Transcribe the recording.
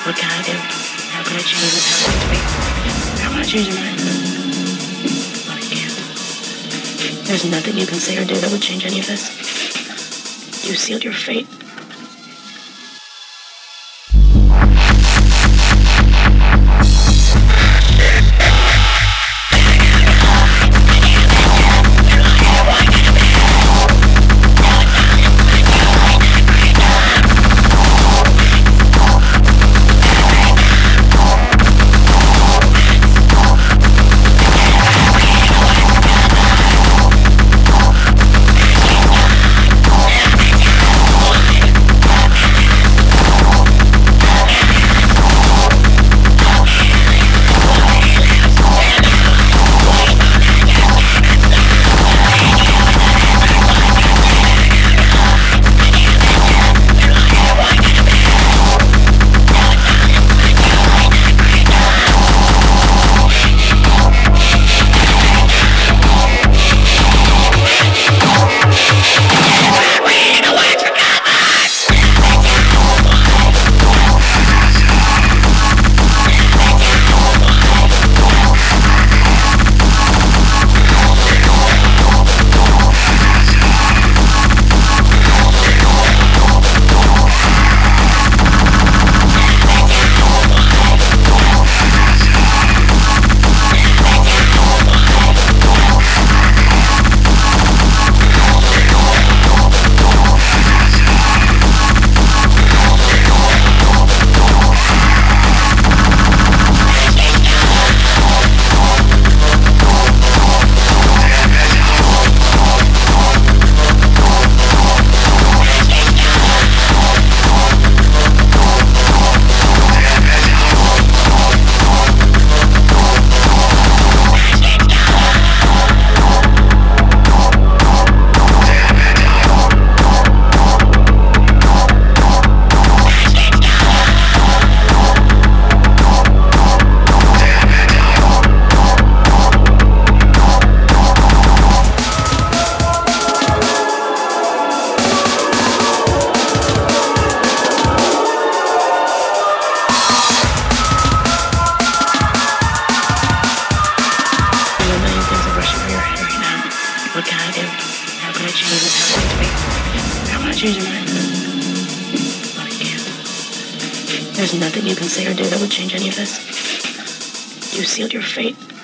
What can I do? How can I change what's happening to me? How can I change your mind? But I can't. There's nothing you can say or do that would change any of this. You sealed your fate. What can I do? How can I change what's happening to me? How can I change your mind? But I can't. There's nothing you can say or do that would change any of this. You sealed your fate.